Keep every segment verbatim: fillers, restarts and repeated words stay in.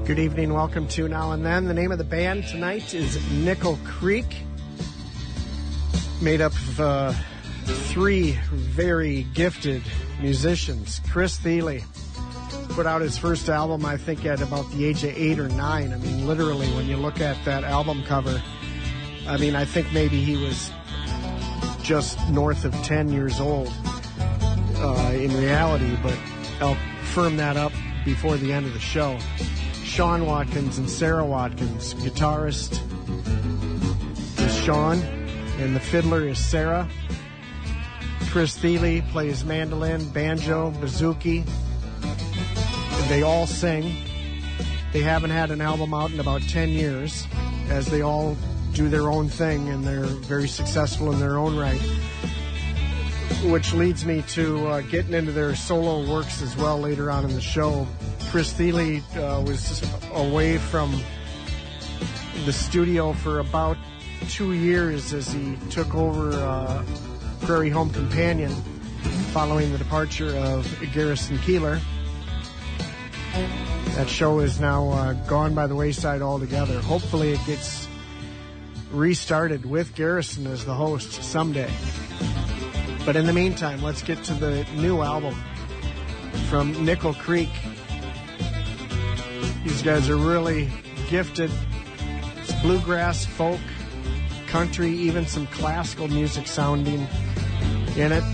Good evening. Welcome to Now and Then. The name of the band tonight is Nickel Creek, made up of uh, three very gifted musicians. Chris Thile put out his first album, I think, at about the age of eight or nine. I mean, literally, when you look at that album cover, I mean, I think maybe he was just north of ten years old uh, in reality, but I'll firm that up before the end of the show. Sean Watkins and Sarah Watkins. Guitarist is Sean, and the fiddler is Sarah. Chris Thile plays mandolin, banjo, bouzouki. They all sing. They haven't had an album out in about ten years, as they all do their own thing, and they're very successful in their own right. Which leads me to uh, getting into their solo works as well later on in the show. Chris Thile uh, was away from the studio for about two years as he took over uh, Prairie Home Companion following the departure of Garrison Keillor. That show is now uh, gone by the wayside altogether. Hopefully it gets restarted with Garrison as the host someday. But in the meantime, let's get to the new album from Nickel Creek. These guys are really gifted. It's bluegrass, folk, country, even some classical music sounding in it.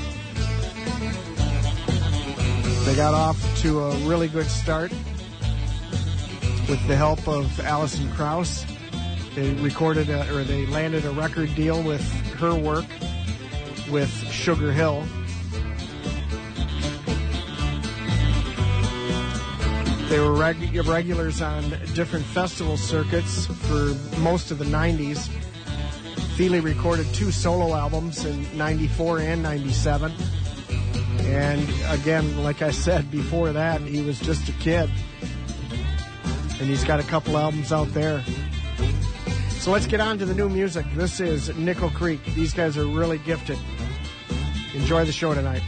They got off to a really good start with the help of Alison Krauss. They recorded a, or they landed a record deal with her work with Sugar Hill. They were reg- regulars on different festival circuits for most of the nineties. Thile recorded two solo albums in ninety-four and ninety-seven. And again, like I said before that, he was just a kid. And he's got a couple albums out there. So let's get on to the new music. This is Nickel Creek. These guys are really gifted. Enjoy the show tonight.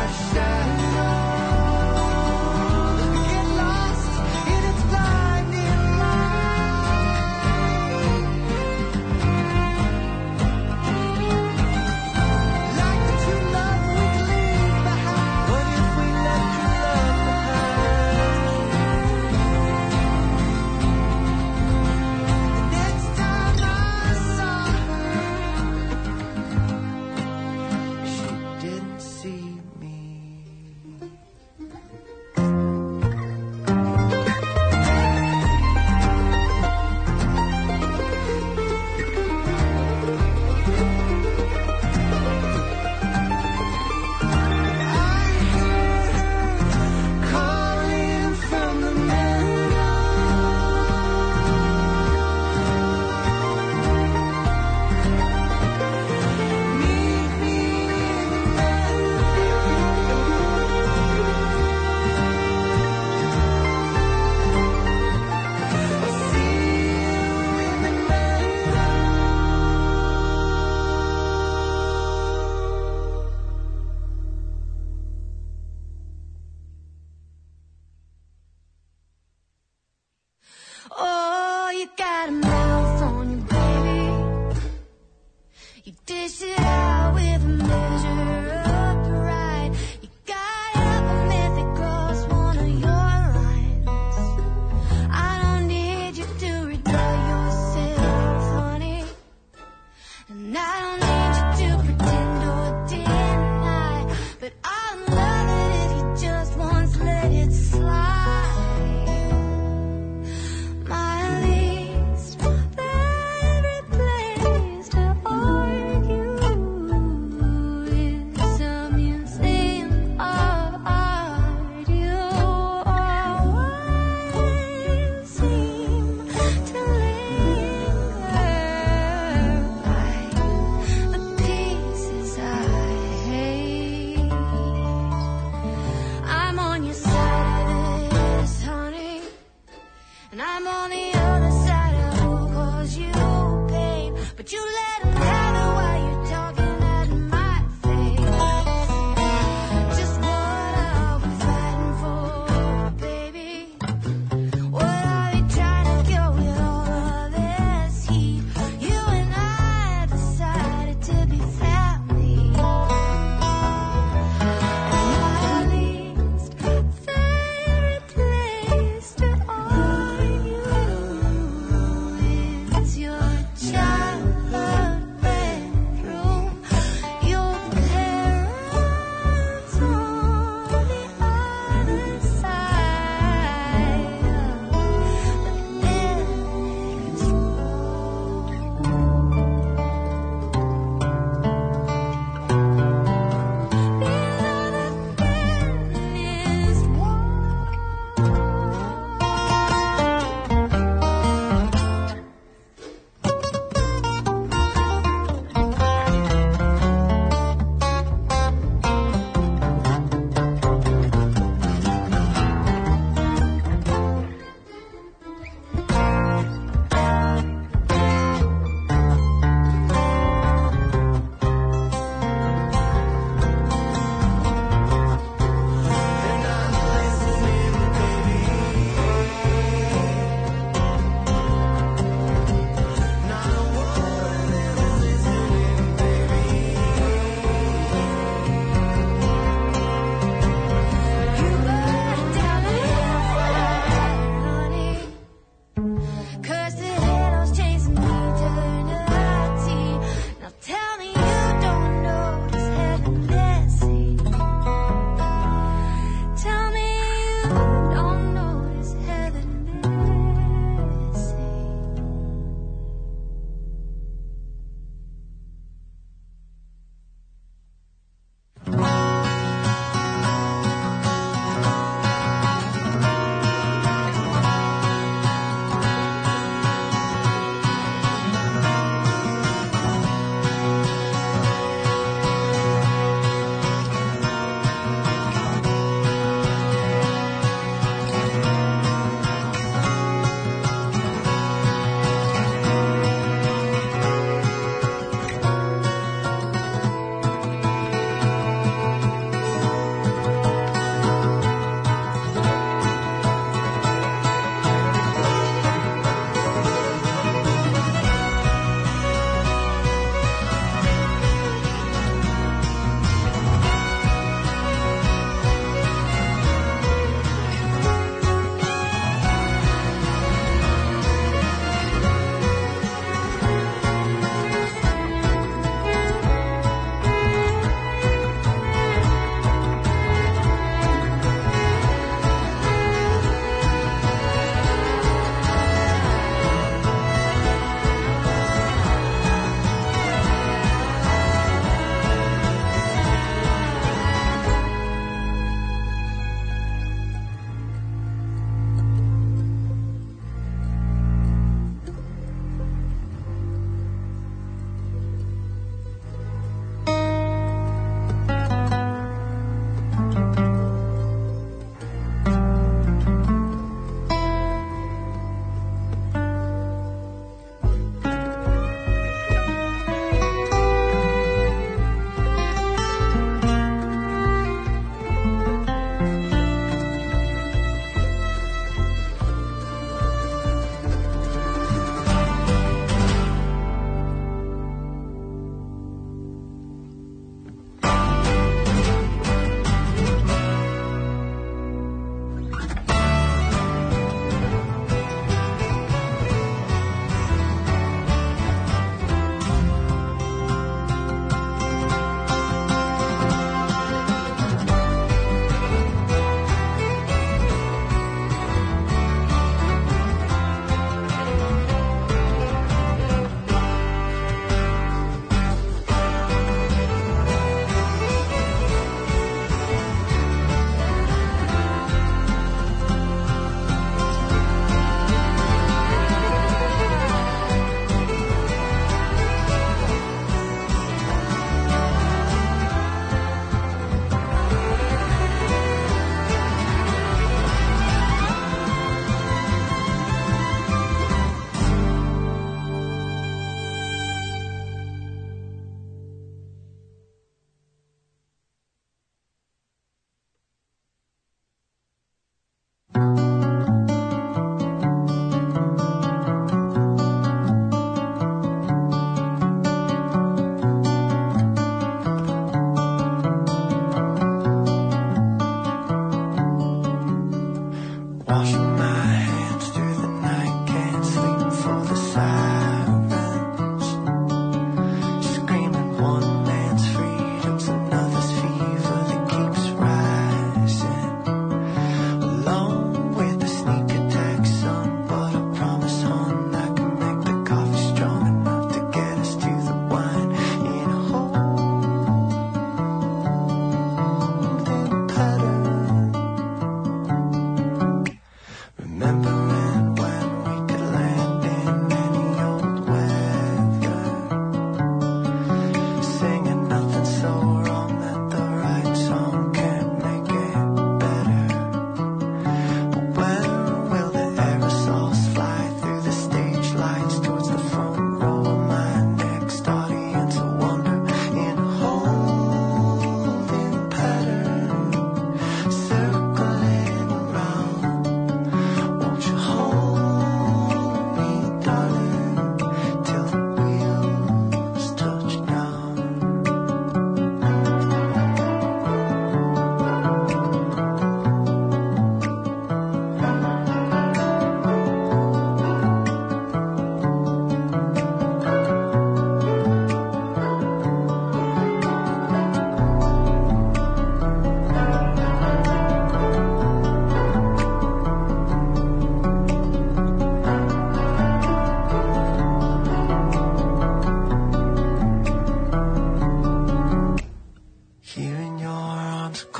Didn't see me.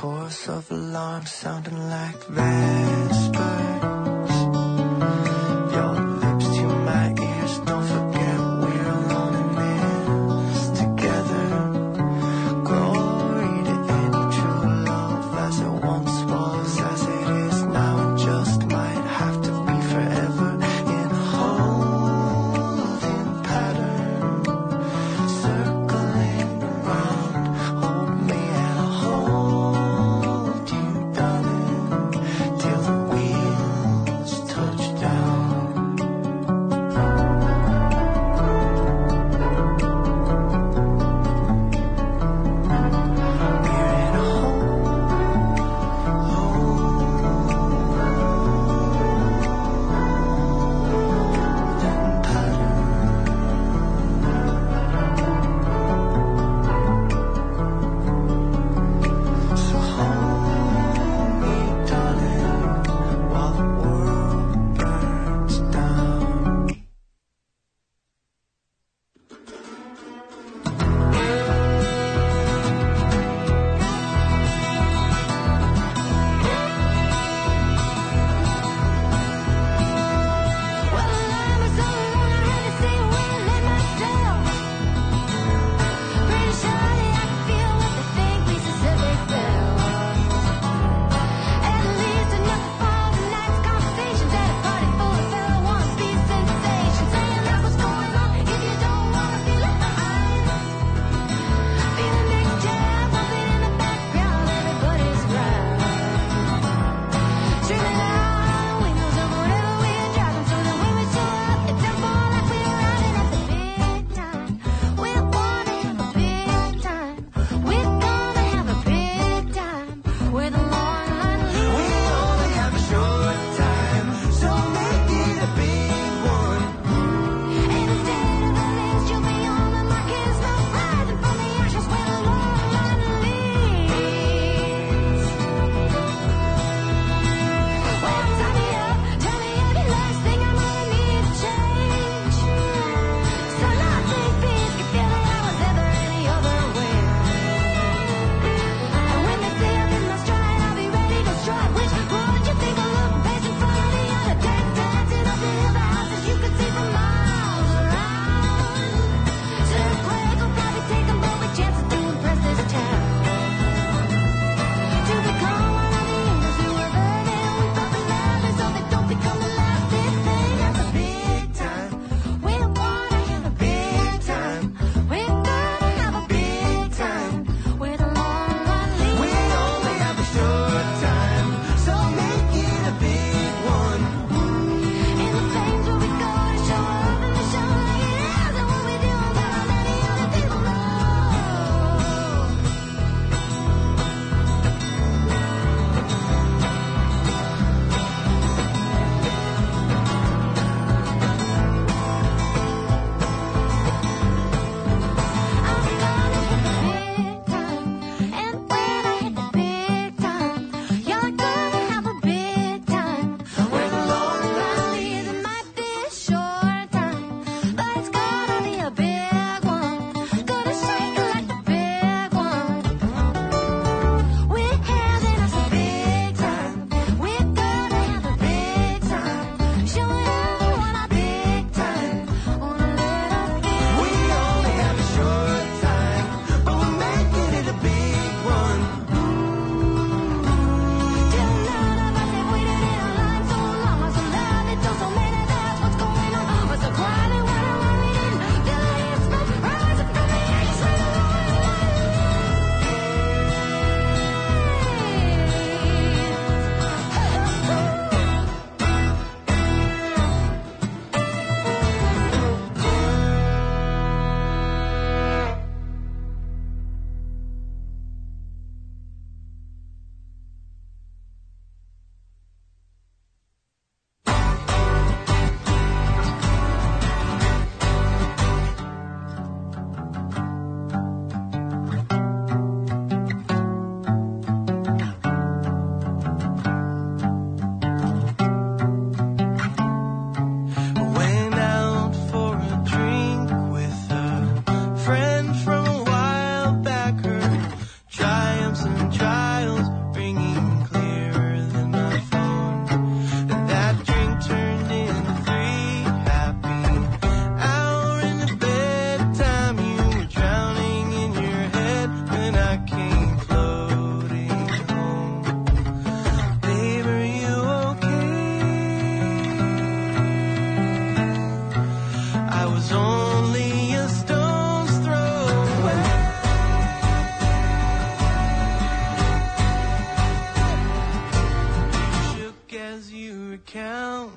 chorus of alarms sounding like vespers. Your lips to my ears, don't forget we're alone in this together. Glory to any true love as it once was, as it is now, and just might have to be forever in a holding pattern, circling around. Hold me and I'll hold you, darling, till the wheels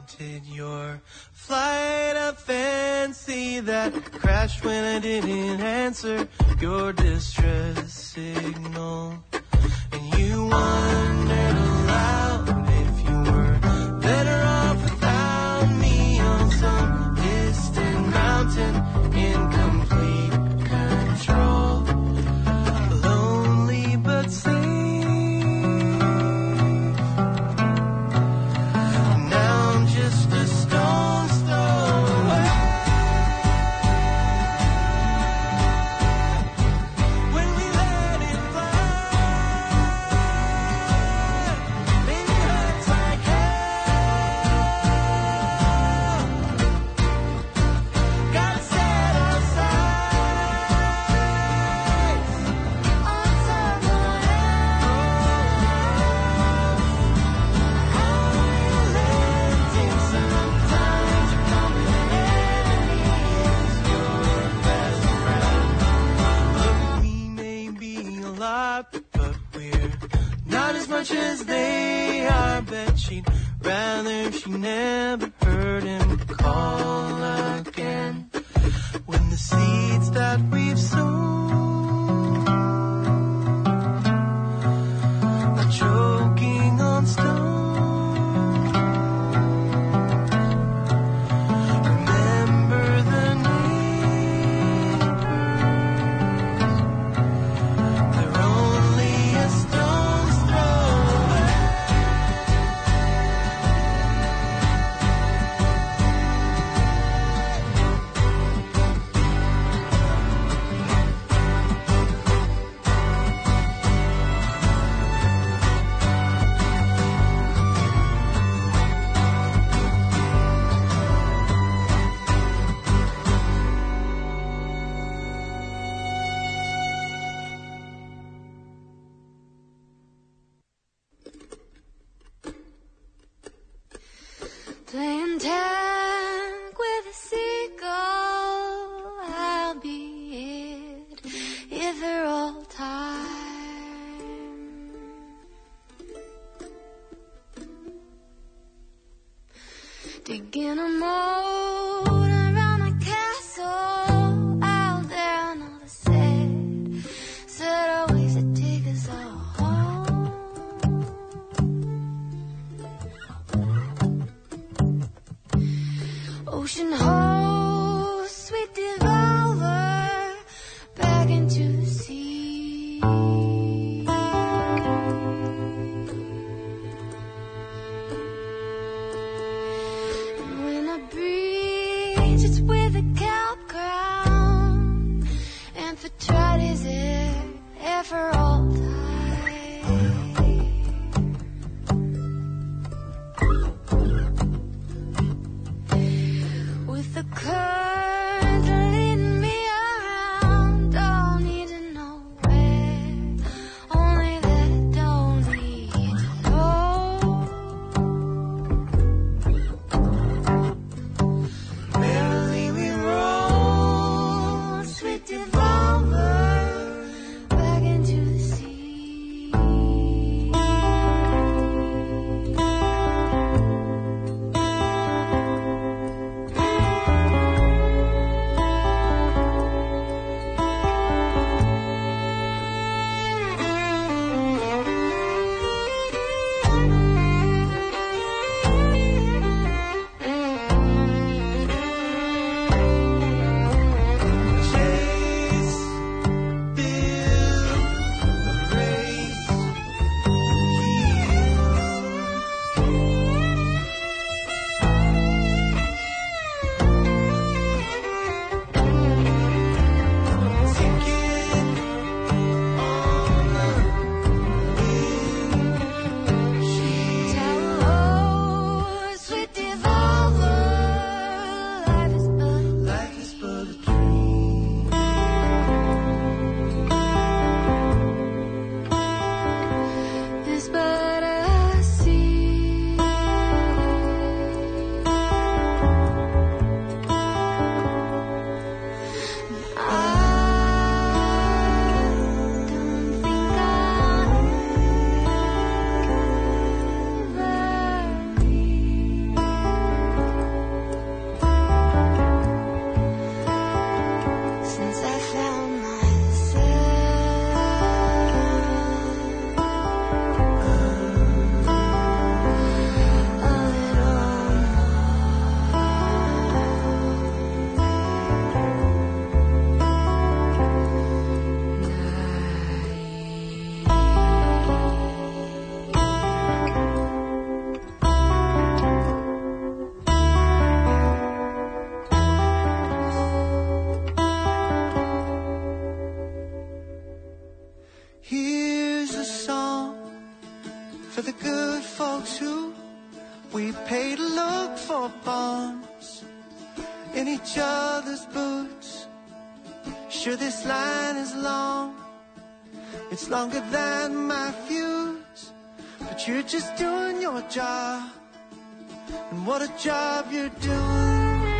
wanted your flight of fancy that crashed when I didn't answer your distress signal. And you wondered aloud if you were better off without me on some distant mountain in complete control. Lonely but safe. As they are, bet she'd rather if she never heard him call again. When the seeds that we've sown are choking on stone, remember the neighbors, they're only a stone's throw. Playing tag with a seagull, I'll be it if they're all time. Digging a moat around the castle, out there on all the said, said always to take us all home. Ocean hole, sweet devolver, back into the sea. And when I breathe for the good folks who we pay to look for bombs in each other's boots. Sure, this line is long, it's longer than my fuse, but you're just doing your job, and what a job you're doing.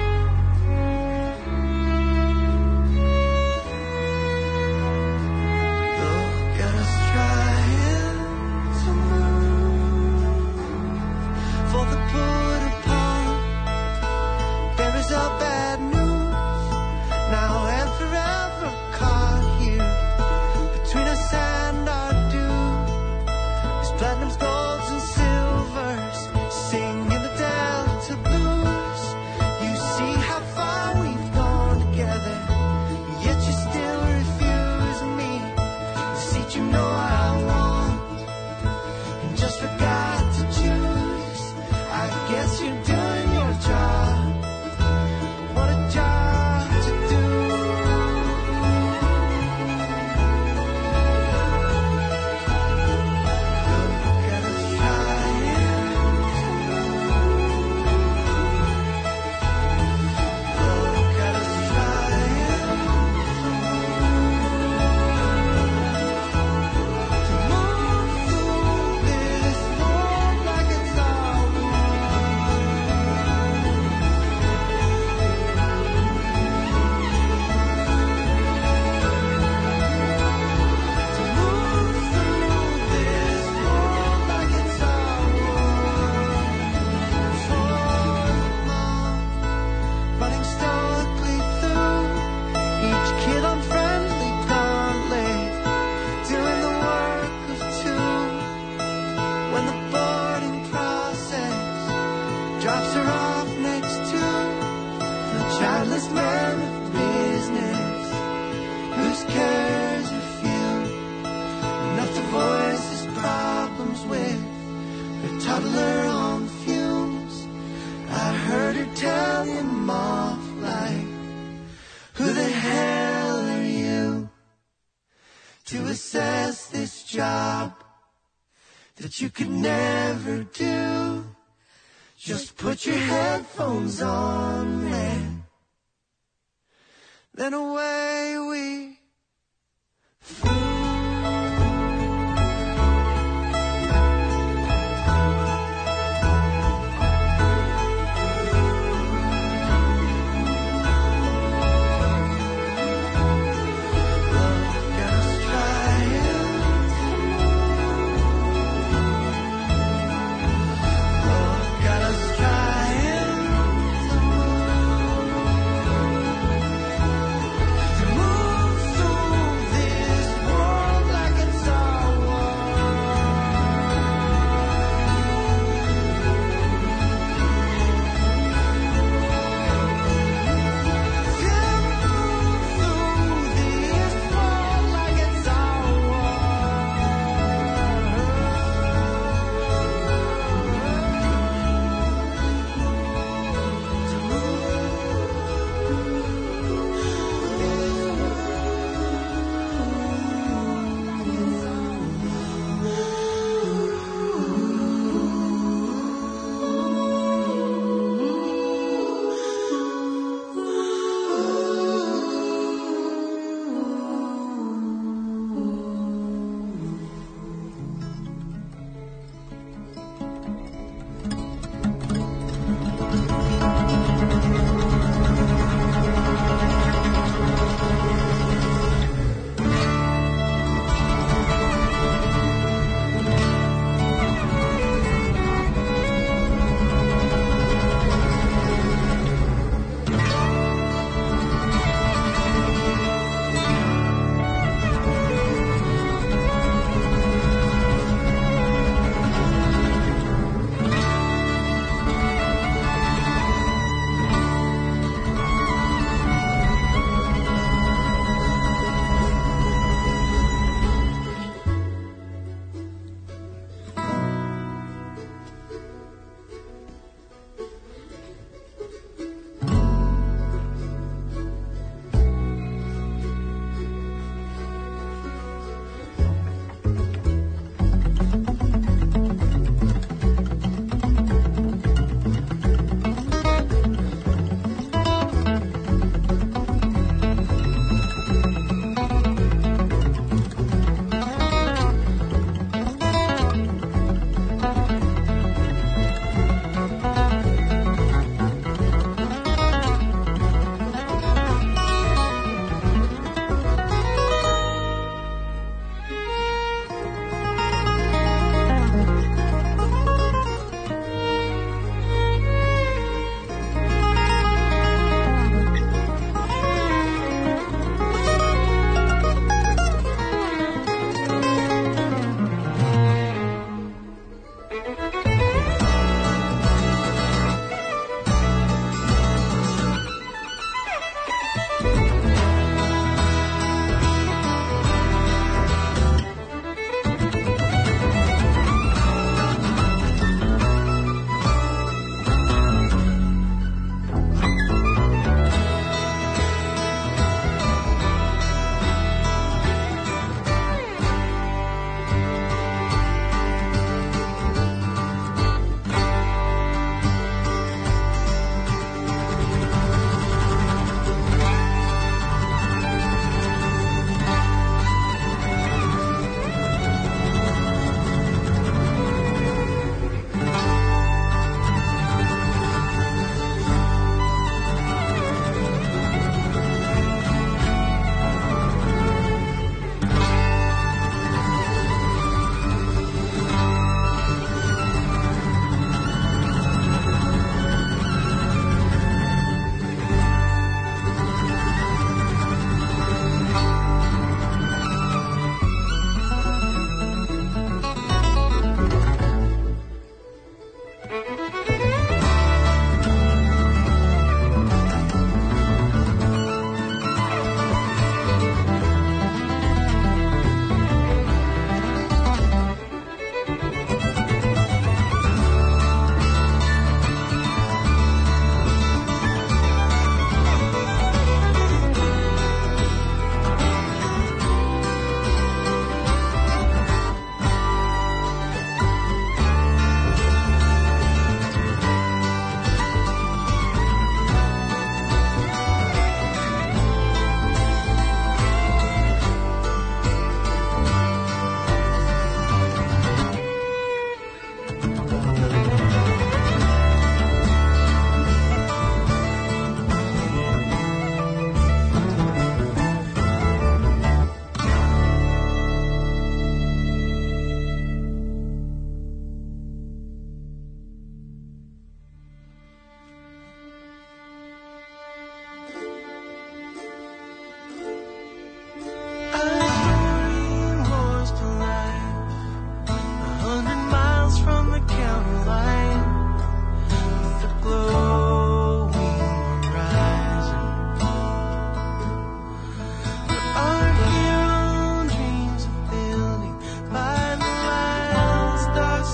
That you could never do. Just put your headphones on, man. Then away we flew. Move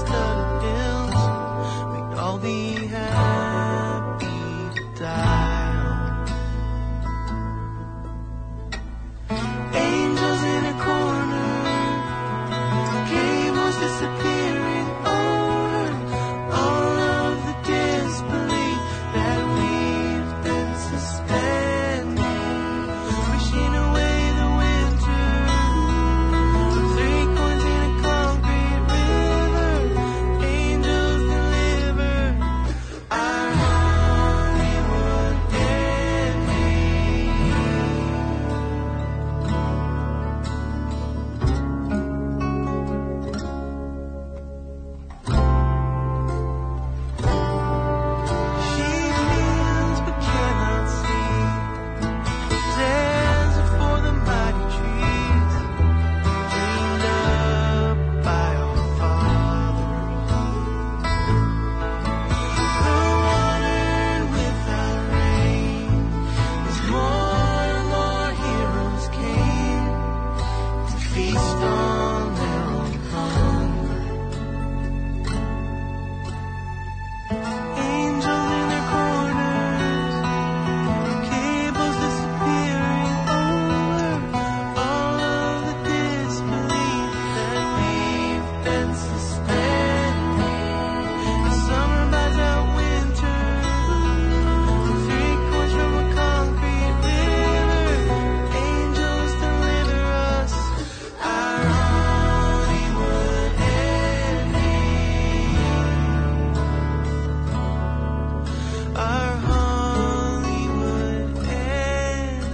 rose-studded hills we'd all be happy to die on. Angels in a corner, cables disappearing over all of the disbelief that we've been suspending, wishing away the winter. Three coins in a concrete river, angels deliver our Hollywood She feels but cannot see, stands before the mighty trees, dreamed up by our fathers. The water without rain is more and more heroes came to feast on their own hunger. Angels in their corners, cables disappearing over all of the disbelief that we've been suspending. The summer buys out winter, three coins from a concrete river, angels deliver us our Hollywood ending. Our Hollywood ending.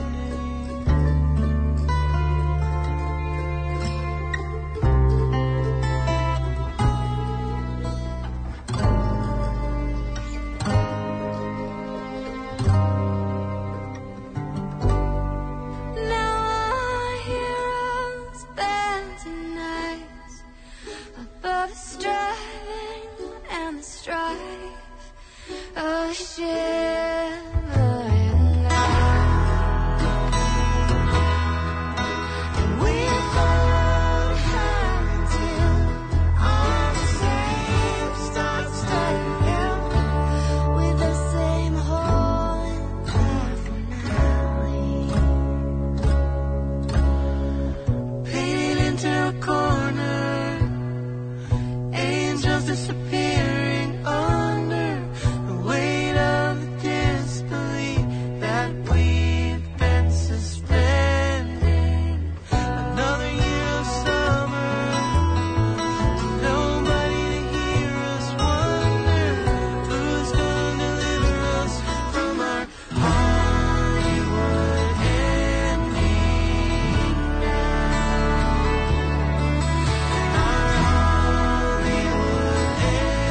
Now our heroes bend tonight above the striving and the strife of shimmering night. And we followed her until on the same star-studded hill with the same hole in the finale. Painted into a corner, angels disappearing under the weight of the disbelief that we've been suspending. Another year of summer, nobody to hear us wonder who's gonna deliver us from our Hollywood ending now. Our Hollywood ending.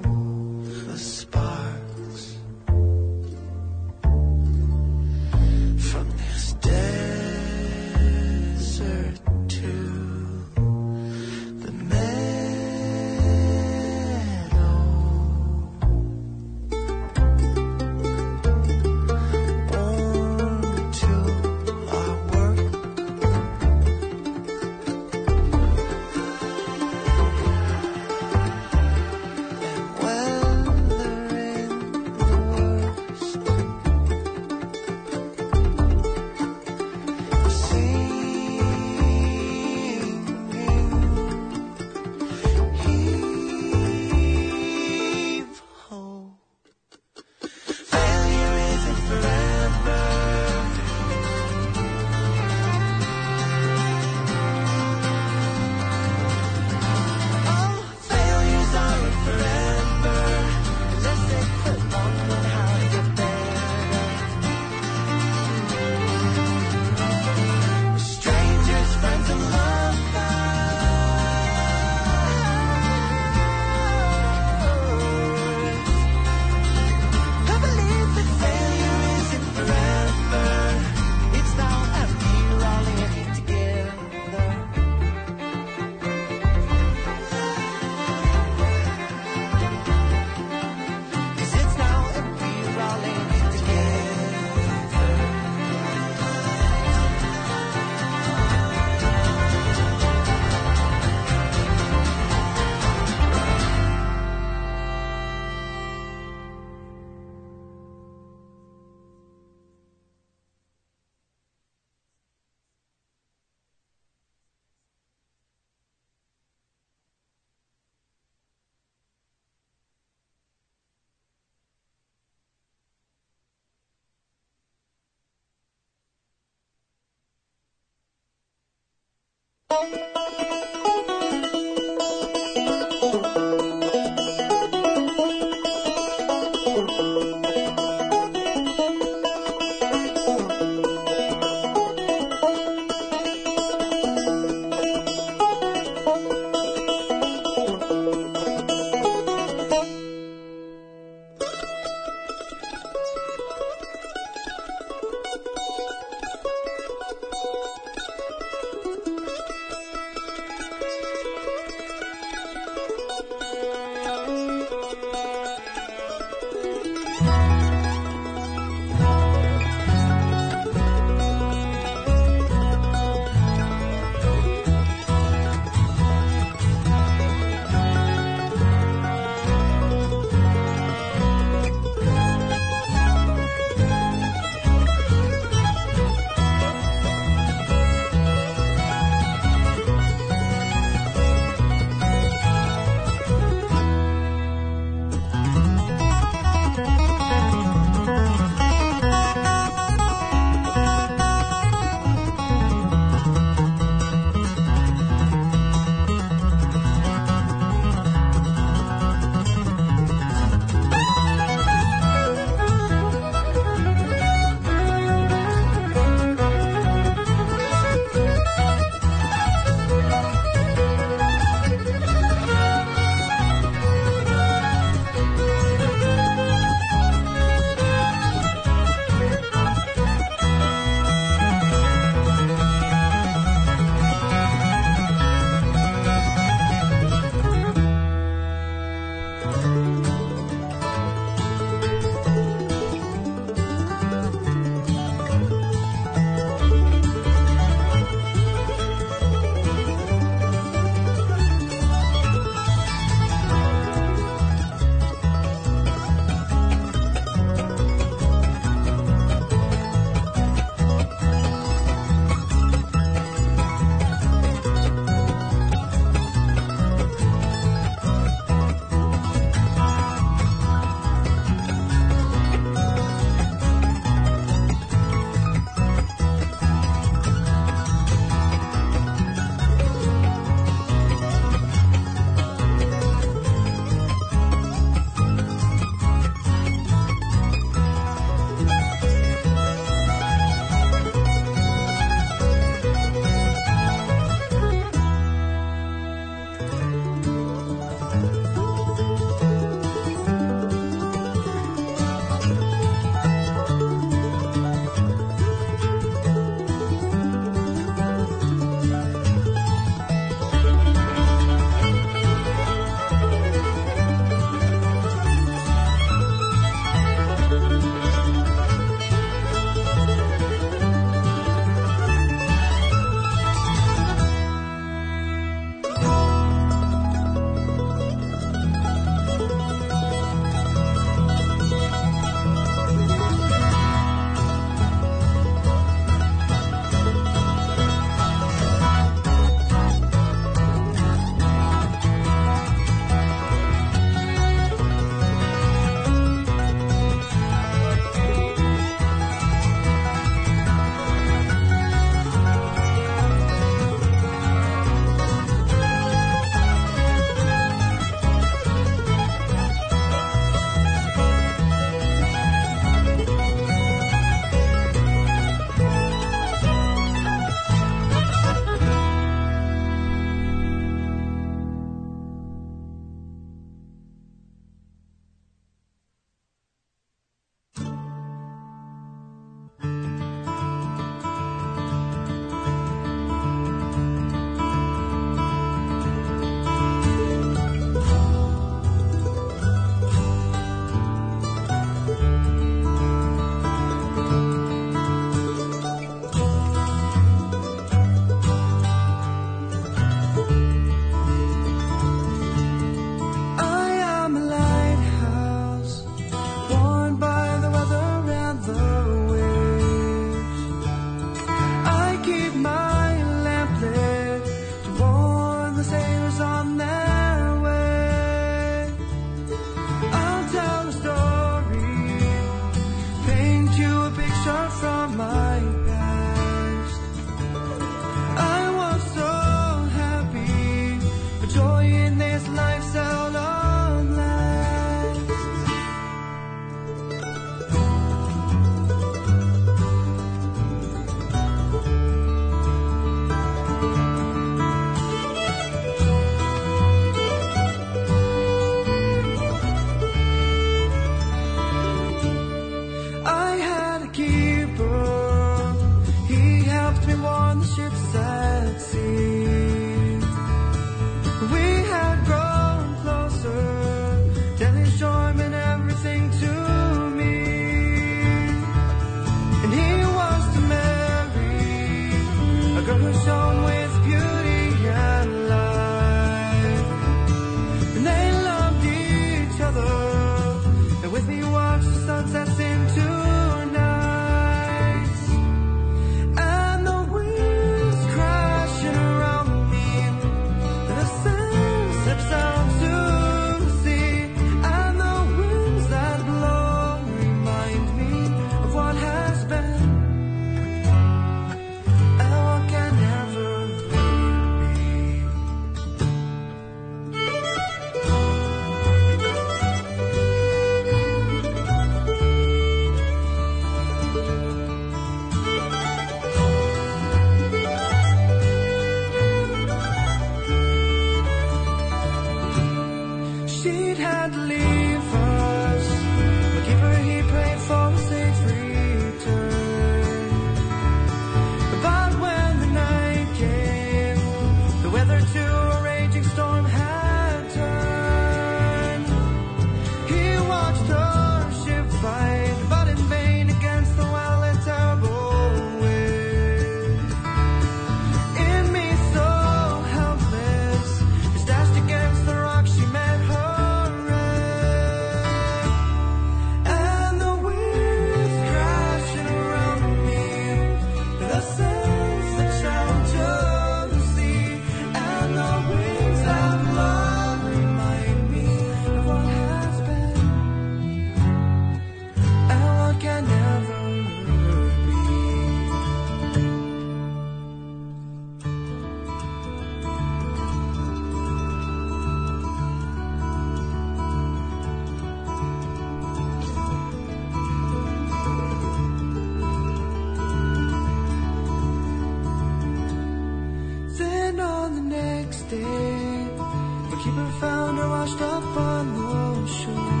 day. But keeper found her washed up on the shore.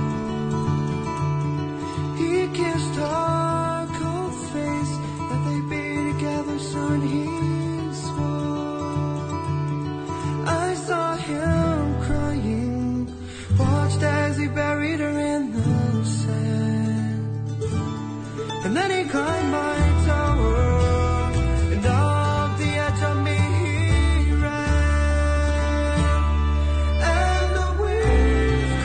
He kissed her cold face, that they'd be together soon, he swore. I saw him crying, watched as he buried her in the sand. And then he climbed my tower, and off the edge of me he ran. And the wind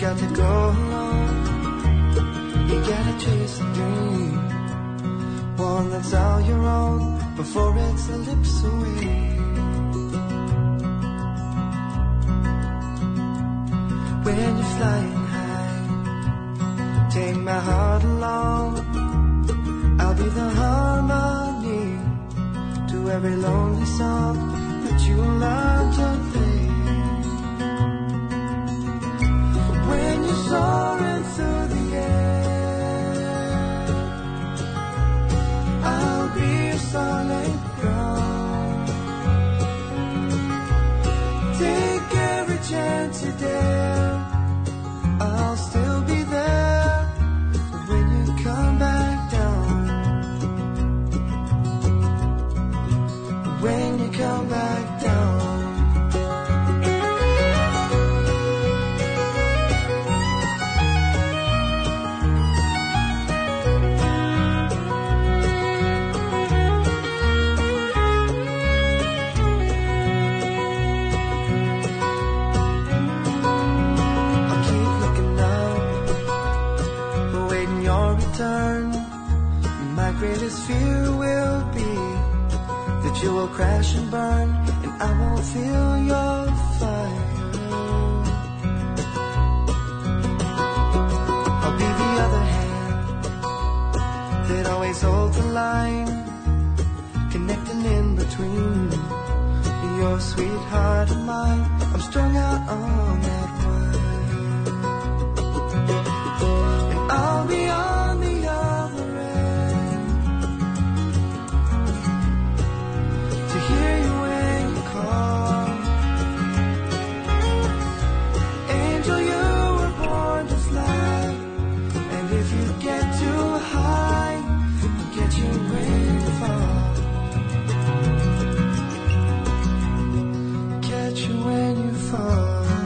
got to go alone. You gotta chase a dream, one that's all your own before it slips away. When you're flying high, take my heart along. I'll be the harmony to every lonely song that you love to play. When you're soaring through the air, I'll be your solid ground. Take every chance you dare, I'll still be there when you come back down. When you come back down. My greatest fear will be that you will crash and burn and I won't feel your fire. I'll be the other hand that always holds the line, connecting in between your sweetheart and mine. I'm strung out on that wire, and I'll be on the other end to hear you when you call. Angel, you were born to fly, and if you get too high, I'll get you when you fall. Catch you when you fall.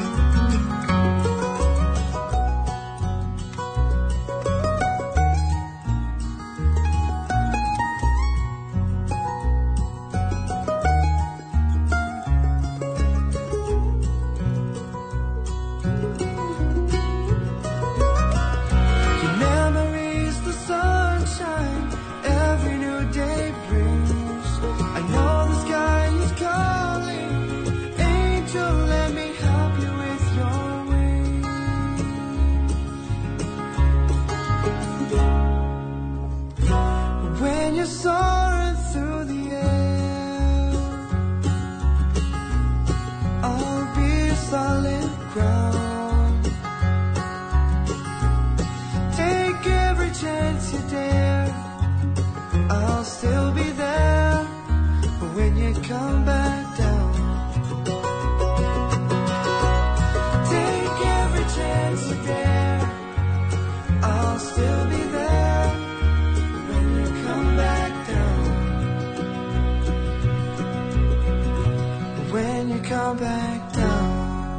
Come back down.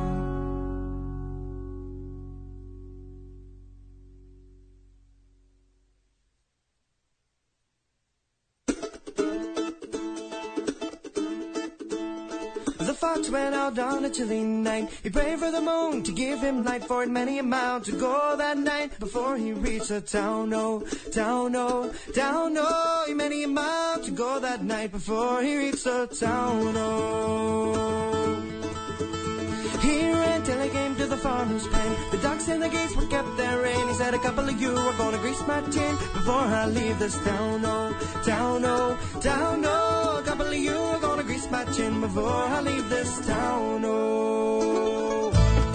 The fox went out on a chilly night. He prayed for the moon to give him light, for it many a mile to go that night before he reached the town. Oh, town, oh, town, oh. He many a mile to go that night before he reached the town. Oh. He ran till he came to the farmer's pen. The ducks and the geese were kept therein. He said, a couple of you are gonna grease my tin before I leave this town. Oh, town, oh, town, oh. A couple of you are gonna grease my chin before I leave this town. Oh.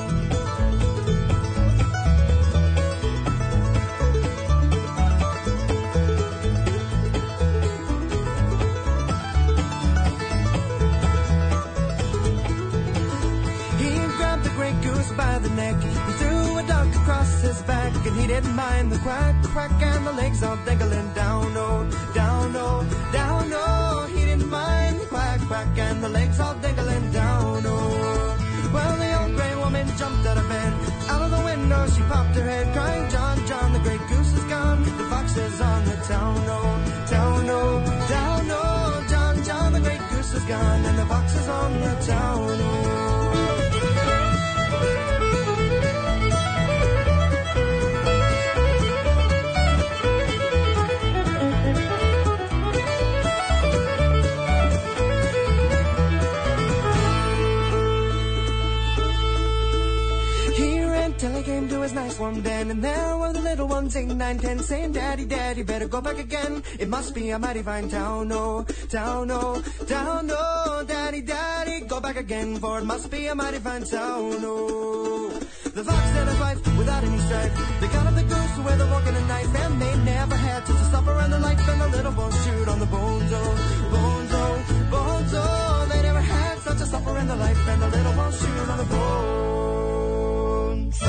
By the neck, he threw a duck across his back, and he didn't mind the quack, quack, and the legs all dangling down, oh, down, oh, down, oh. He didn't mind the quack, quack, and the legs all dangling down, oh. Well, the old gray woman jumped out of bed, out of the window she popped her head, crying, John, John, the great goose is gone, the fox is on the town, oh, town, oh, down, oh. John, John, the great goose is gone, and the fox is on the town, oh. standing there where the little ones eight, nine, ten, saying, Daddy, Daddy, better go back again. It must be a mighty fine town, oh, town, oh, town, oh. Daddy, Daddy, go back again, for it must be a mighty fine town, oh. The fox and his wife, without any strife, they got up the goose with a fork and a knife, and they never had such a supper in their life, and the little bones chewed on the bones, oh, bones, oh, bones, oh. They never had such a supper in their life, and the little bones chewed on the bones.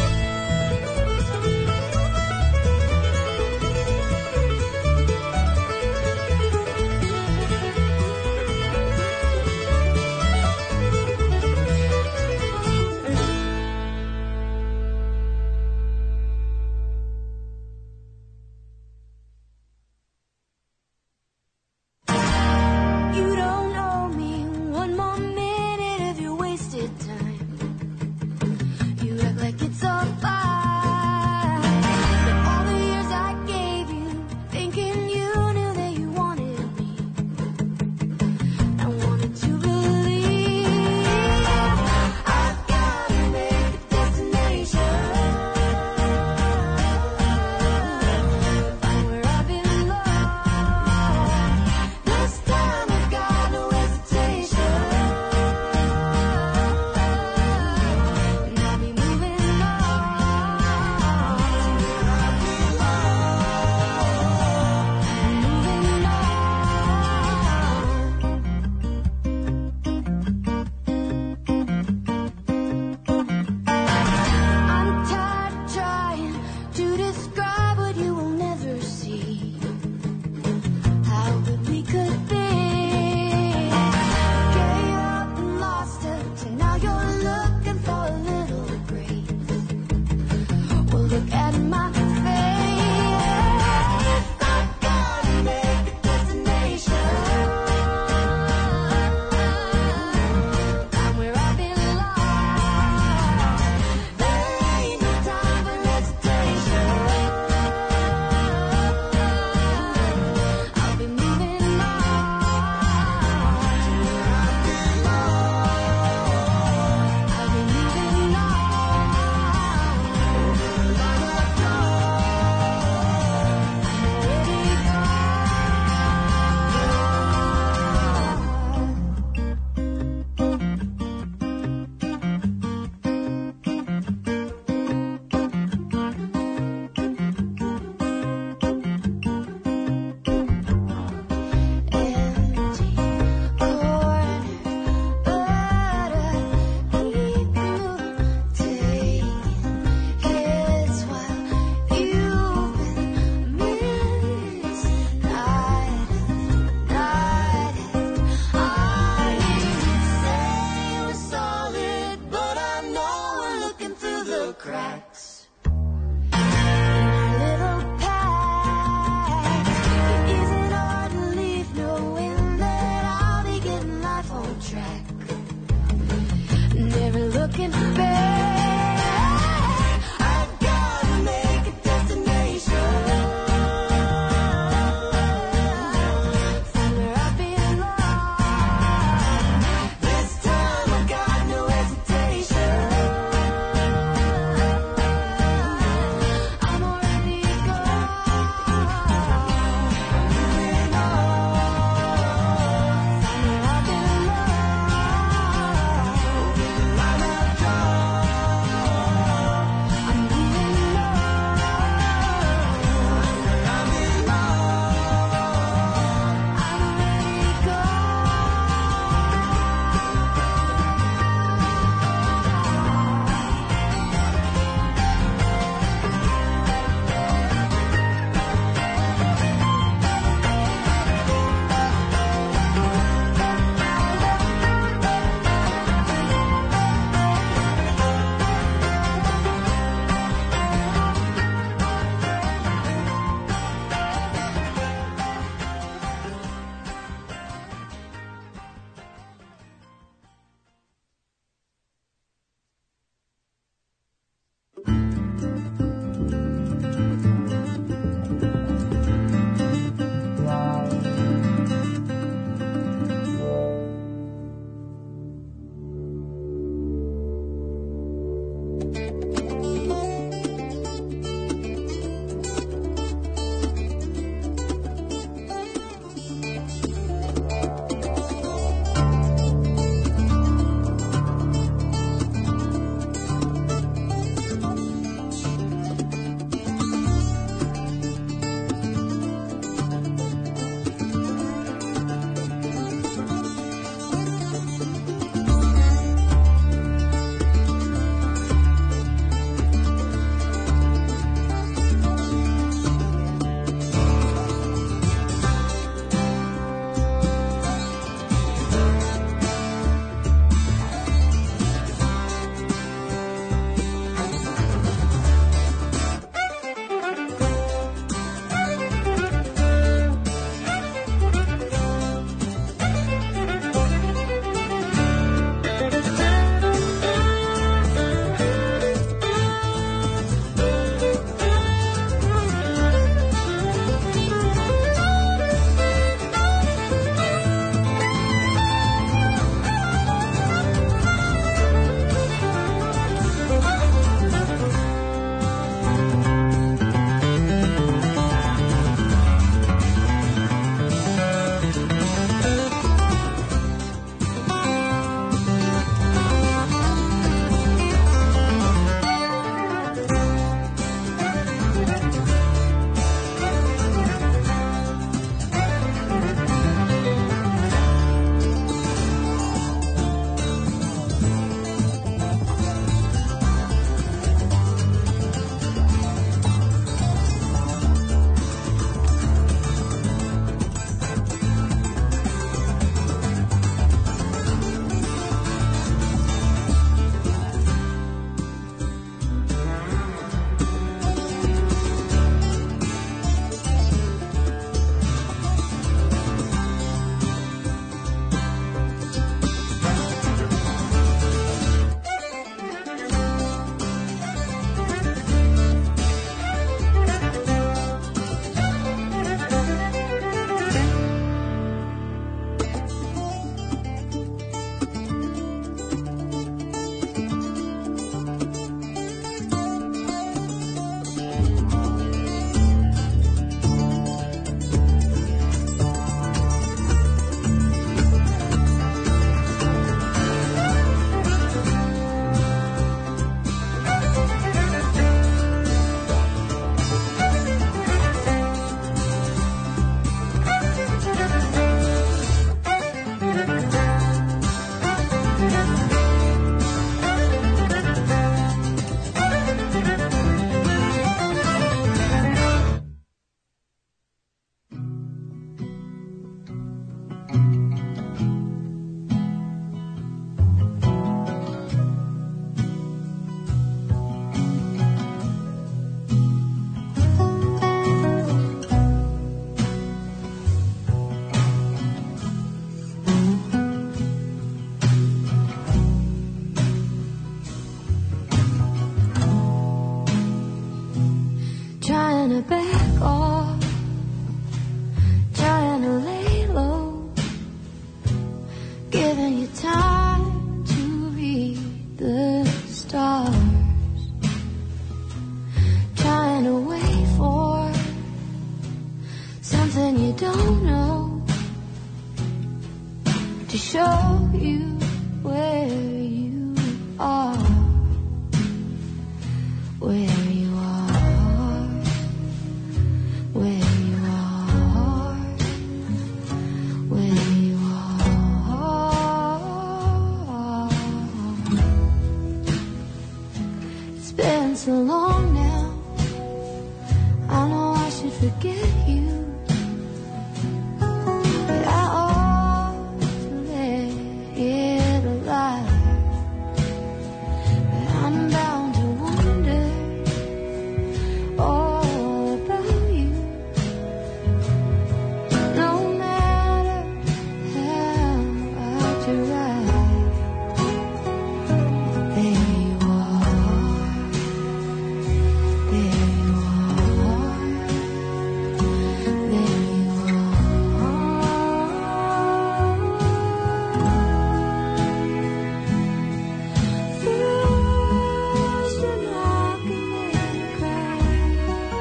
Oh giving you time to read the stars, trying to wait for something you don't know to show you where you are, where you are, where you are, where you are. It's been so long now, I know I should forget you, but I ought to let it alive. But I'm bound to wonder all about you, no matter how I try. There you are, there you are, there you First you're knocking and crying,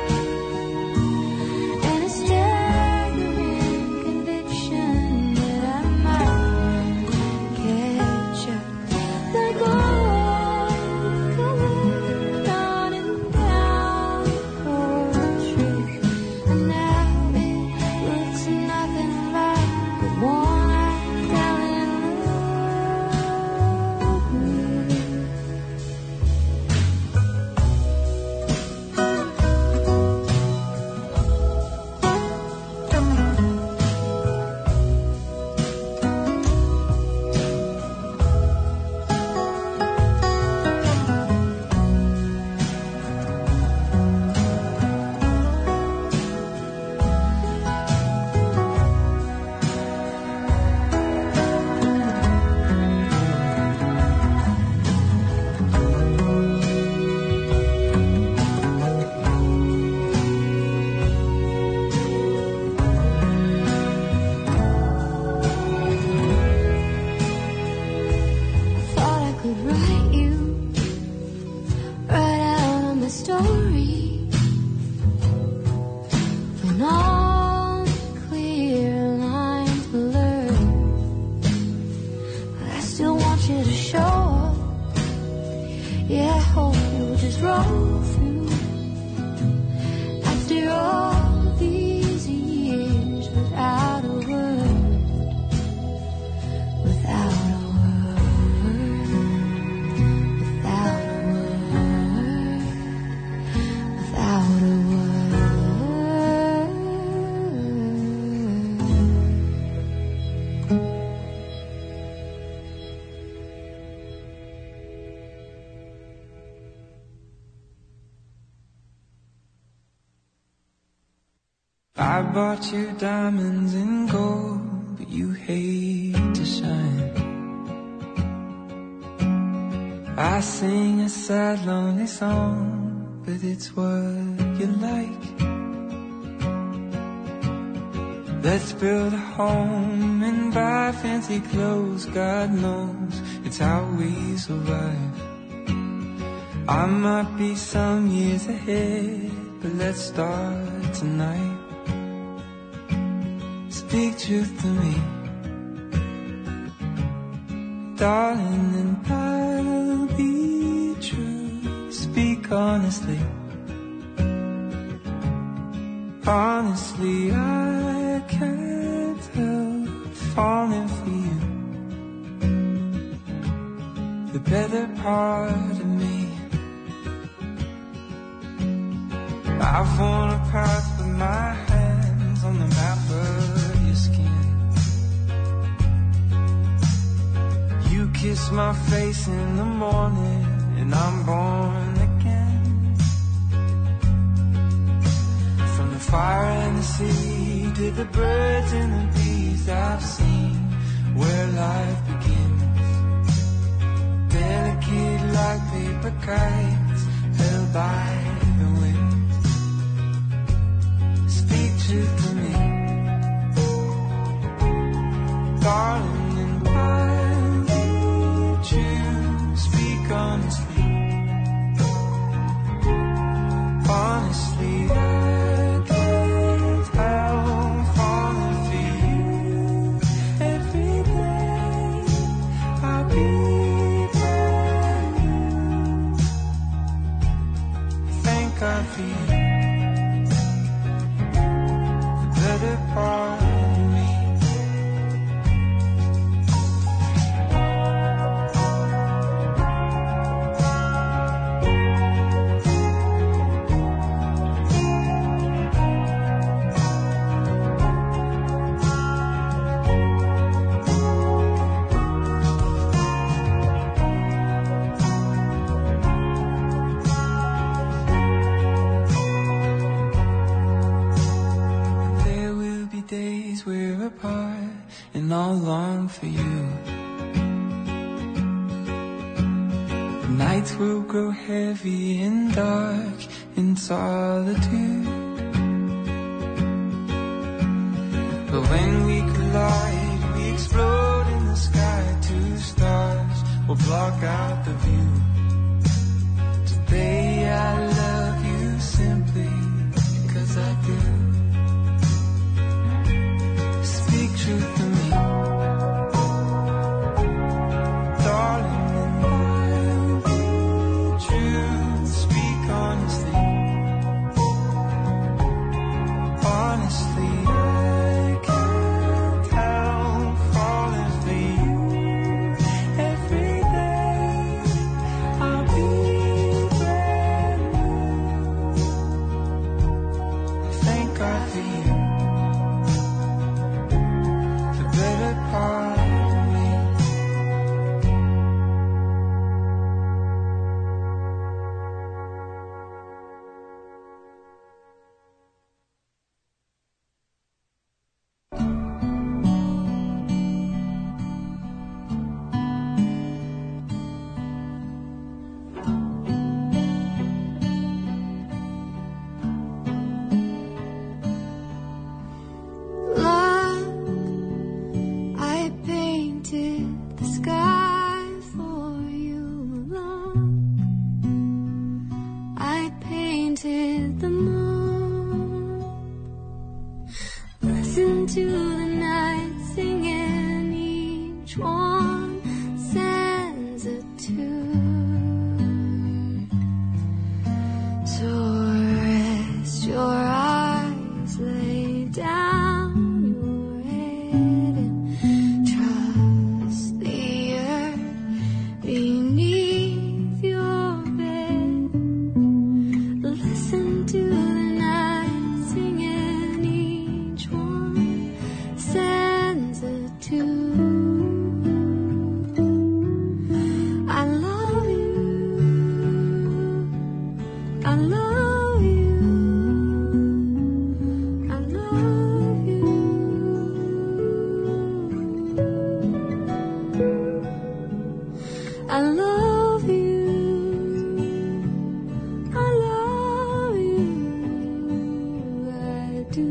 and a staggering conviction that I might catch up, like all coming running down poetry, and now it looks nothing like the one I fell in love with. Thought I could write you right out on my story, when all the clear lines blur, but I still want you to show up. Yeah, I hope you'll just roll through after all these years without a word, without a word, without a word, without a I bought you diamonds and gold, but you hate to shine. I sing a sad, lonely song, but it's what you like. Let's build a home and buy fancy clothes. God knows it's how we survive. I might be some years ahead, but let's start tonight. Speak truth to me, darling, and I'll be true. Speak honestly. Honestly, I can't help falling for you, the better part of me. I've worn a path with my hands on the map of your skin. You kiss my face in the morning and I'm born again. From the fire and the sea to the birds and the bees, I've seen where life begins. Delicate like paper kites held by the wind. Speak truth to me, darling, and I I'll long for you. The nights will grow heavy and dark in solitude, but when we collide, we explode in the sky. Two stars will block out the view. Today I love you simply because I do. Speak truth to me, darling, and I'll be true. Speak honestly, honestly. I can't help falling for you. Every day I'll be brand new. Thank God for you, the better part of me. Look, I painted the sky for you. Look, I painted the moon. Listen to the night singing, each one sends a tune. So rest your eyes, lay down your head and trust the earth beneath your bed. Listen to the night singing, each one sends a tune. I love you, I love you, I love you. I love you, I love you, I do.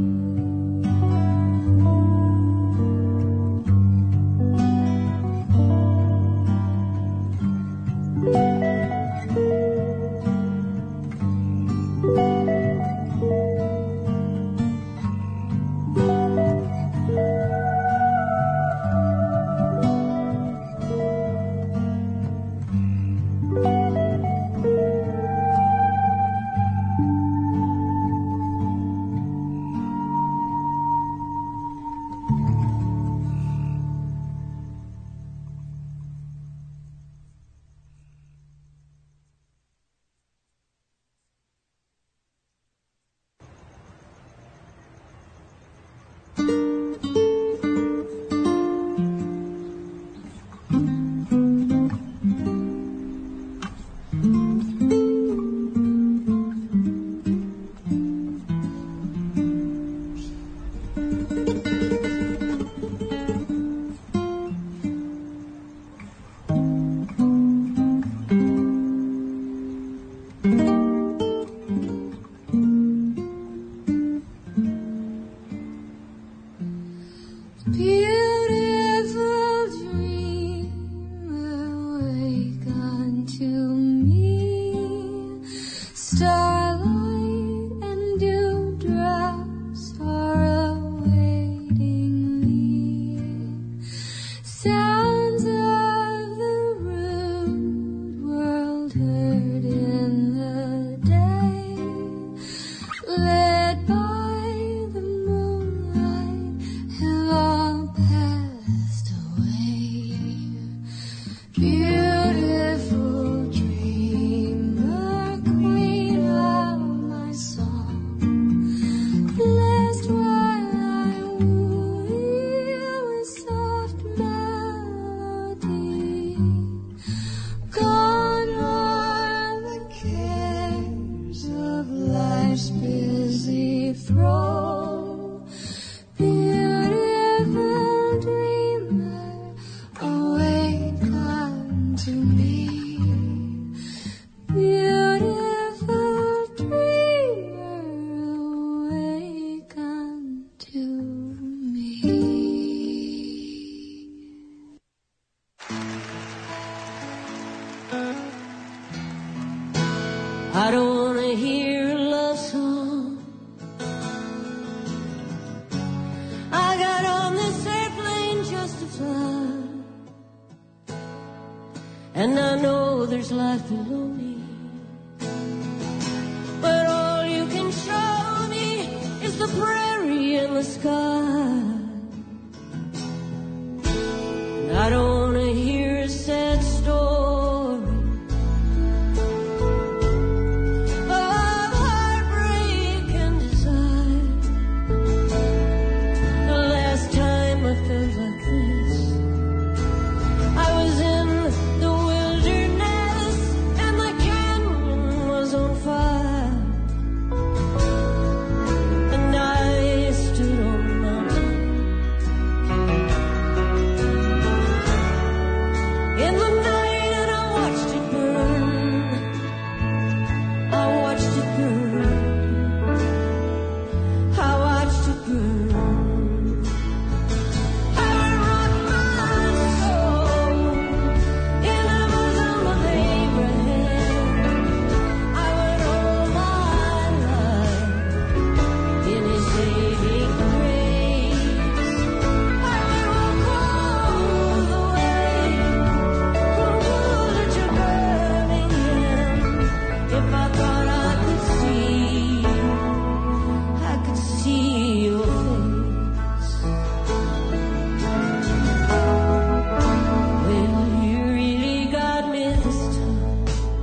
Beautiful dreamer, wake unto me. Starlight and dewdrops are awaiting me. Sounds of the rude world heard in the day, led by the moonlight, have all passed away. Beautiful dreamer, queen of my song, blessed while I woo you with soft melody. Gone are the cares of life's busy throw. Beautiful dream. I don't want to hear a love song. I got on this airplane just to fly, and I know there's life below me, but all you can show me is the prairie and the sky. And I don't want to hear a sad story of heartbreak and desire. The last time I felt like this, I was in the wilderness and the canyon was on fire, and I stood on the mountain in the night and I watched it burn. I watched it burn. I watched it burn. I would rock my soul in the bosom of Abraham. I would hold my life in his saving grace. I would walk all the way from Boulder to Birmingham if I thought I could see, I could see your face. Well, you really got me this time,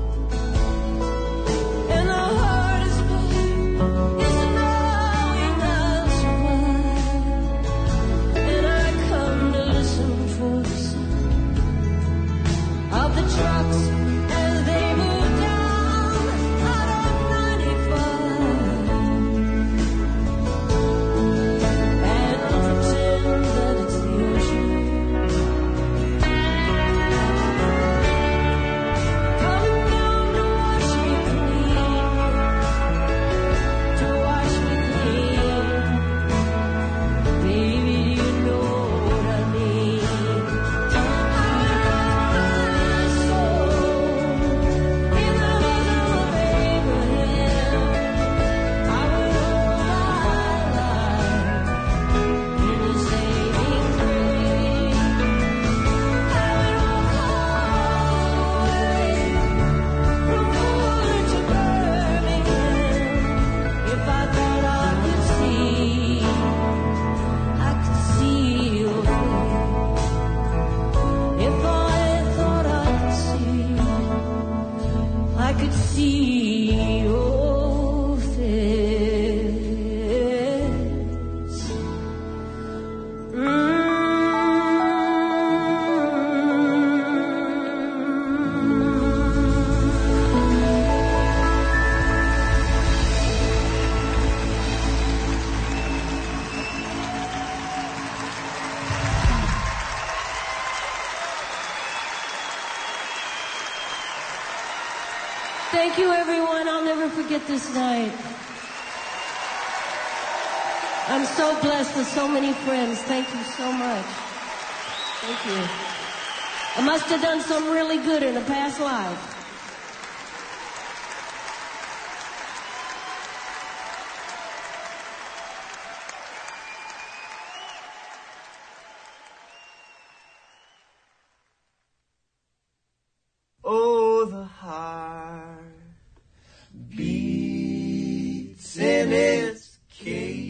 and the hardest part is knowing I'll survive. And I come to listen for the sound of the trucks as they move down out of ninety-five, and pretend that it's the ocean coming down to wash me clean, to wash me clean. Baby, you know what I mean. I would rock my soul in the bosom of Abraham. I would hold my life in his saving grace. I would walk all the way from Boulder to Birmingham if I thought I could see, I could see your face. If I thought I could see, I could see your face. Thank you, everyone. I'll never forget this night. I'm so blessed with so many friends. Thank you so much. Thank you. I must have done something really good in a past life. Oh, the heart beats in its cage.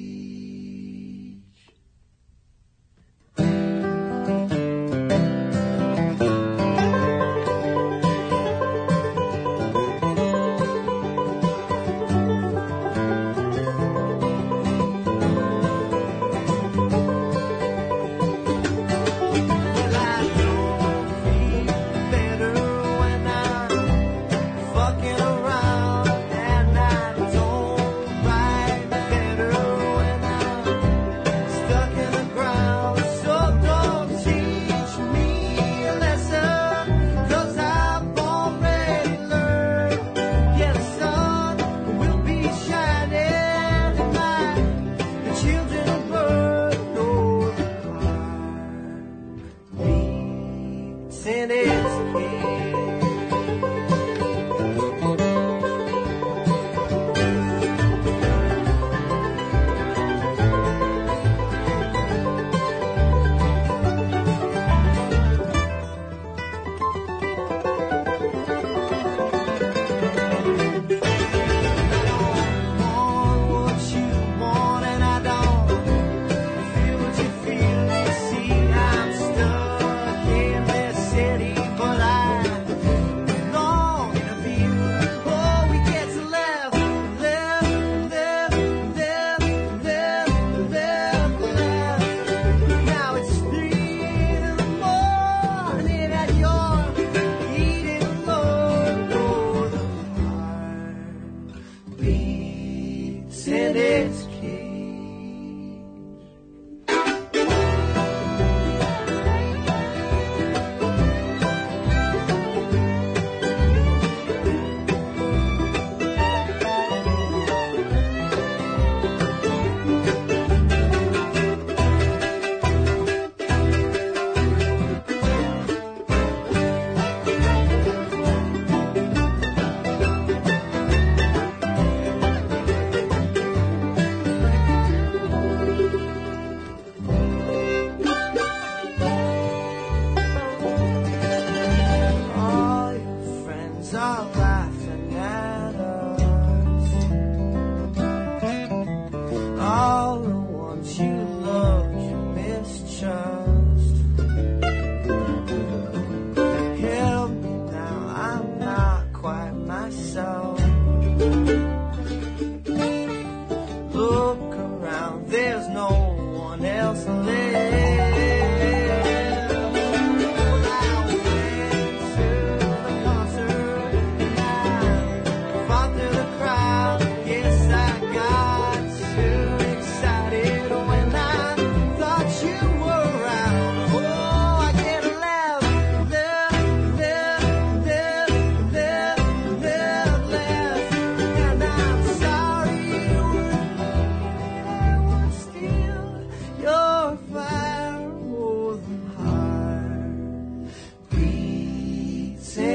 Well, I don't feel better when I'm fucking around, and I don't ride better when I'm stuck in the ground. So don't teach me a lesson, 'cause I've already learned. Yes, the sun will be shining tonight, the children will burn. Oh, the heart beats in its cage.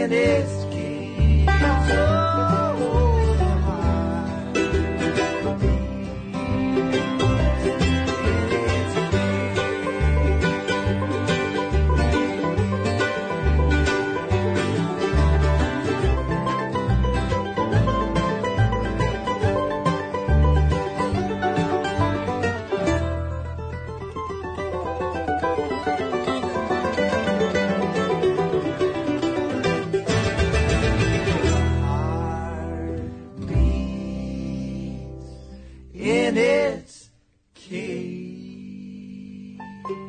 in its cage. Oh, the heart beats in its in its cage.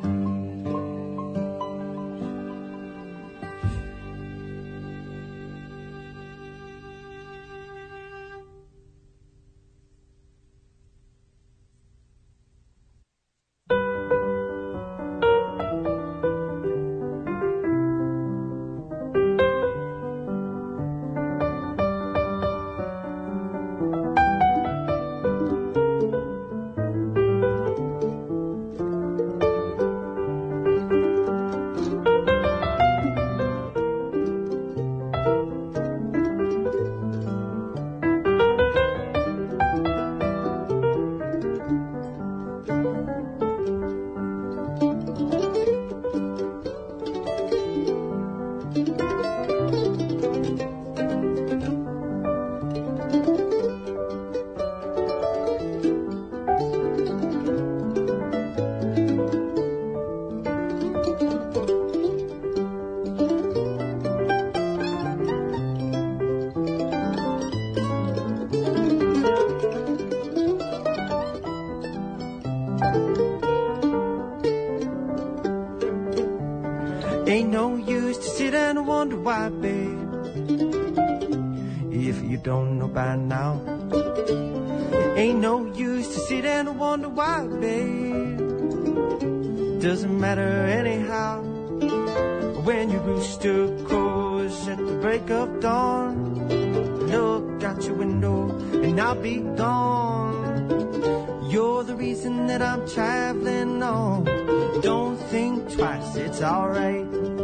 Ain't no use to sit and wonder why, babe, if you don't know by now. Ain't no use to sit and wonder why, babe, doesn't matter anyhow. When your rooster crows at the break of dawn, look out your window and I'll be gone. You're the reason that I'm traveling on. Don't think twice, it's alright.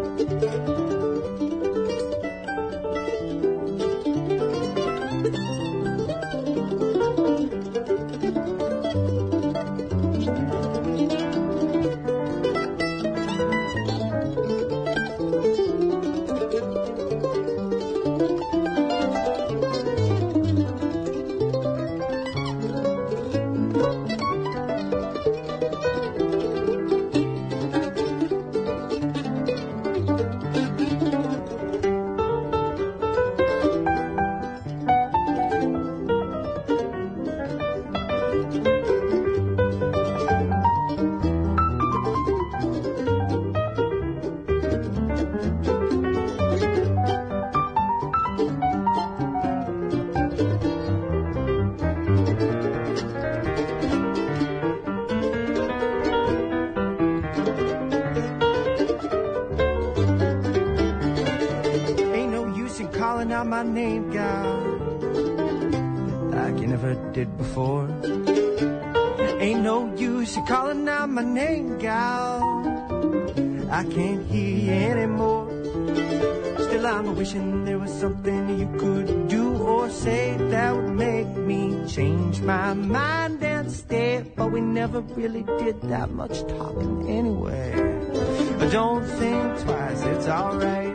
Out my name, gal, like you never did before. Ain't no use in calling out my name, gal, I can't hear you anymore. Still I'm wishing there was something you could do or say that would make me change my mind and stay. But we never really did that much talking anyway. But don't think twice, it's alright.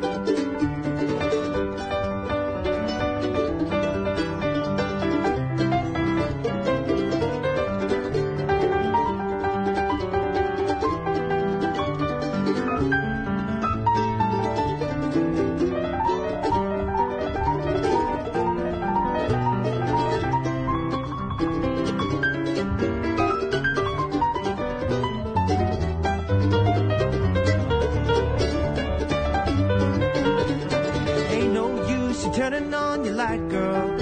Turning on your light, girl,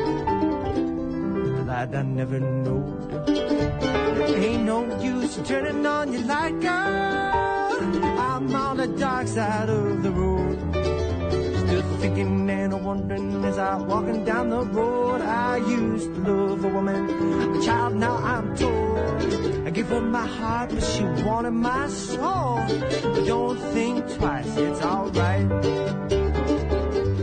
the light I never knowed. Ain't no use in turning on your light, girl, I'm on the dark side of the road. Still thinking and wondering as I'm walking down the road. I used to love a woman, a child, now I'm told. I give her my heart, but she wanted my soul. But don't think twice, it's alright.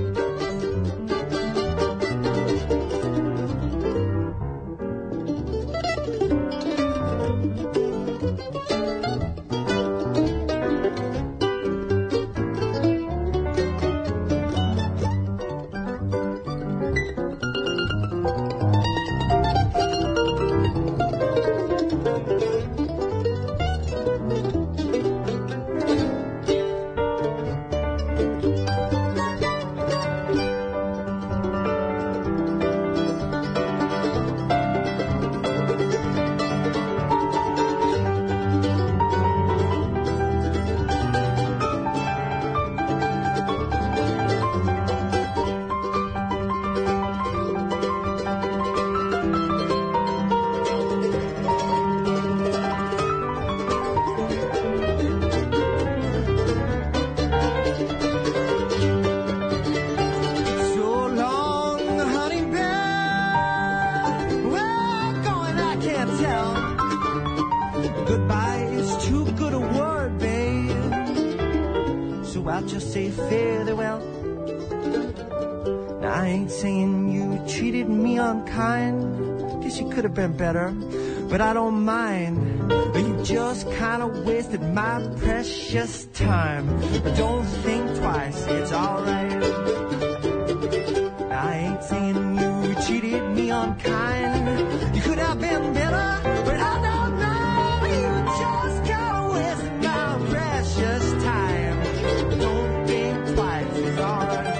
I'll just say fare thee well. Now I ain't saying you treated me unkind, guess you could have been better, but I don't mind. But you just kind of wasted my precious time. But don't think twice, it's alright. I ain't saying you treated me unkind, you could have been better, but I don't know. You just kind of wasted my precious time. Don't think twice, it's alright.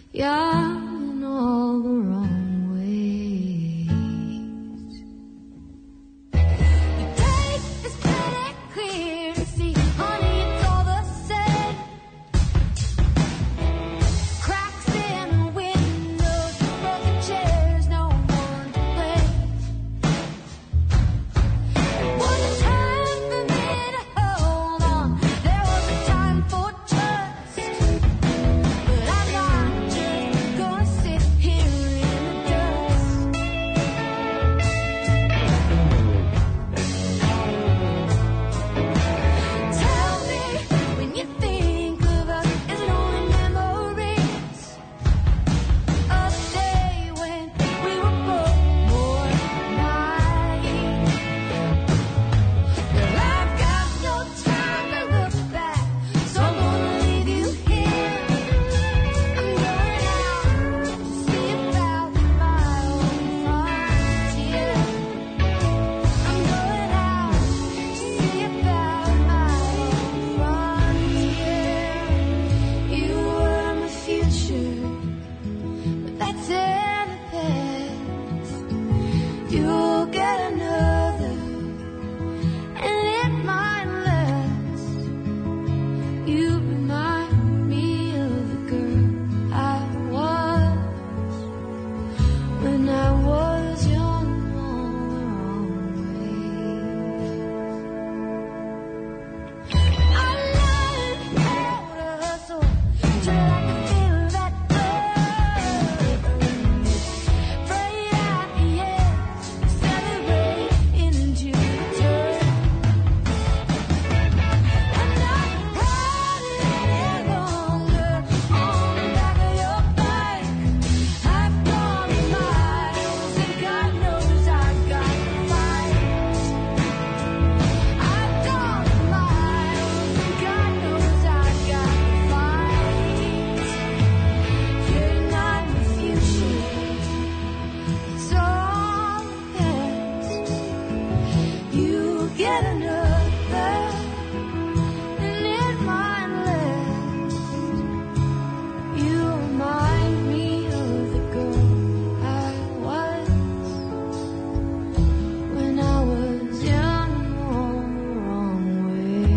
Yeah, in all the wrong ways. The day is pretty clear to see, honey, it's all the same. Cracks in the windows, broken chairs, no one to blame. There was a time for me to hold on, there was a time for trust, but I'm not just gonna sit here in the dust. Tell me, when you think of us, is it only memories of the day when we were both more naive? Well, I've got no time to look back, so I'm gonna leave you here. I'm going out to see about my own frontier. I'm going out to see about my own frontier. You were my future, but that's in the past. You'll get another, and it might last. You remind me of the girl I was when I was young all the wrong way. I learned how to hustle till I could feel that buzz. Afraid at the end, celebrate into turn. I'm not riding any longer on the back of your bike. I've gone miles and God knows I've got to fight. I've gone miles and God knows I've got to fight. You're not my future, it's all past. You get another, and it might last. You remind me of the girl I was when I was young all the wrong way.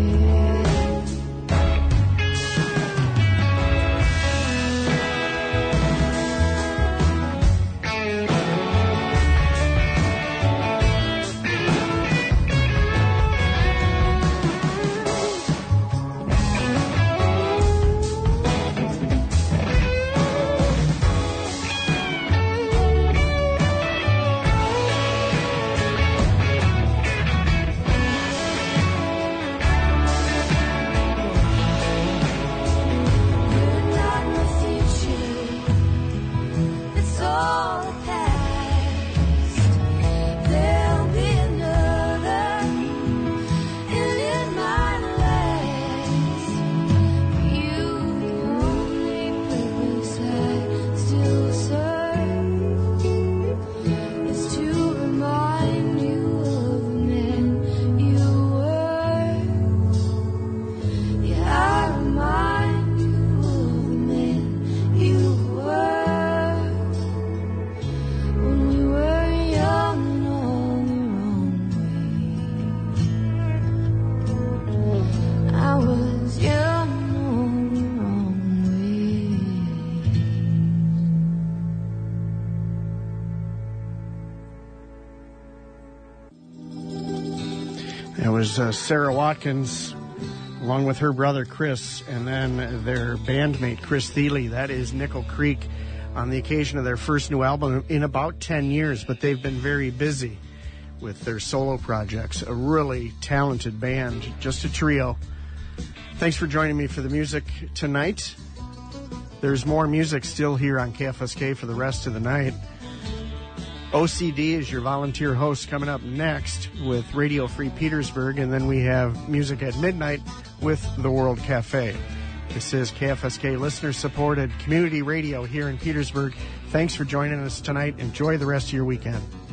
You're not my future, it's all past. There'll be another, and it might last. You, the only purpose I still serve is to remind you of the man you were. Yeah, I remind you of the man you were when we were young and all the wrong way. I was young and all the wrong way. That was uh, Sarah Watkins, along with her brother Chris, and then their bandmate Chris Thiele. That is Nickel Creek, on the occasion of their first new album in about ten years, but they've been very busy with their solo projects. A really talented band, just a trio. Thanks for joining me for the music tonight. There's more music still here on K F S K for the rest of the night. O C D is your volunteer host coming up next with Radio Free Petersburg, and then we have music at midnight with the World Cafe. This is K F S K listener-supported community radio here in Petersburg. Thanks for joining us tonight. Enjoy the rest of your weekend.